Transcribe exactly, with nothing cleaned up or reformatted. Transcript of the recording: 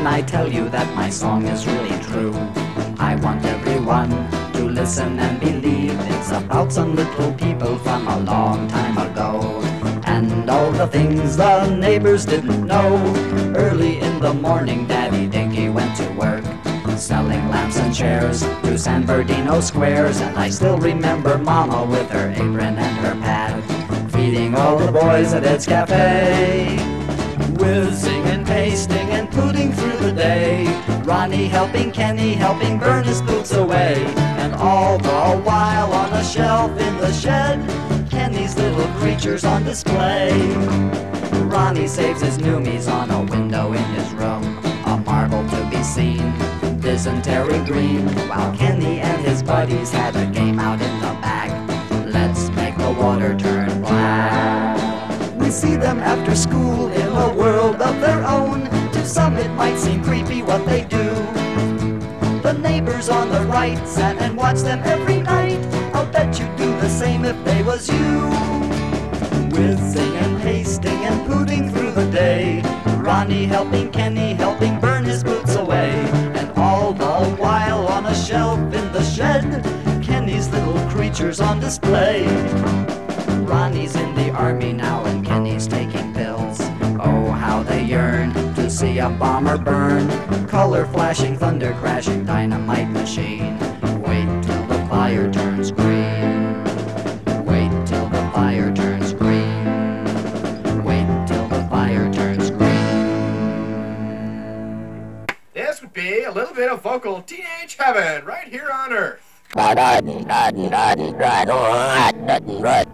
when I tell you that my song is really true. I want everyone to listen and believe it's about some little people from a long time ago, and all the things the neighbors didn't know. Early in the morning, Daddy Dinky went to work, selling lamps and chairs to San Bernardino squares. And I still remember Mama with her apron and her pad, feeding all the boys at Ed's Cafe, whizzing and pasting and putting through the day. Ronnie helping Kenny, helping burn his boots away. And all the while on a shelf in the shed, Kenny's little creatures on display. Ronnie saves his noomies on a window in his room, a marvel to be seen, dysentery green, while Kenny and his buddies had a game out in the back. Let's make the water turn black. We see them after school in a world of their own. To some it might seem creepy what they do. The neighbors on the right sat and watched them every night. I'll bet you'd do the same if they was you. Whizzing and pasting and putting through the day, Ronnie helping Kenny, helping burn his boots away. And all the while on a shelf in the shed, Kenny's little creatures on display. Ronnie's in the army now and Kenny's taking pills. Oh, how they yearn to see a bomber burn. Color flashing, thunder crashing, dynamite machine. Wait till the fire turns green. Wait till the fire turns green. Wait till the fire turns green. This would be a little bit of vocal teenage heaven right here on Earth.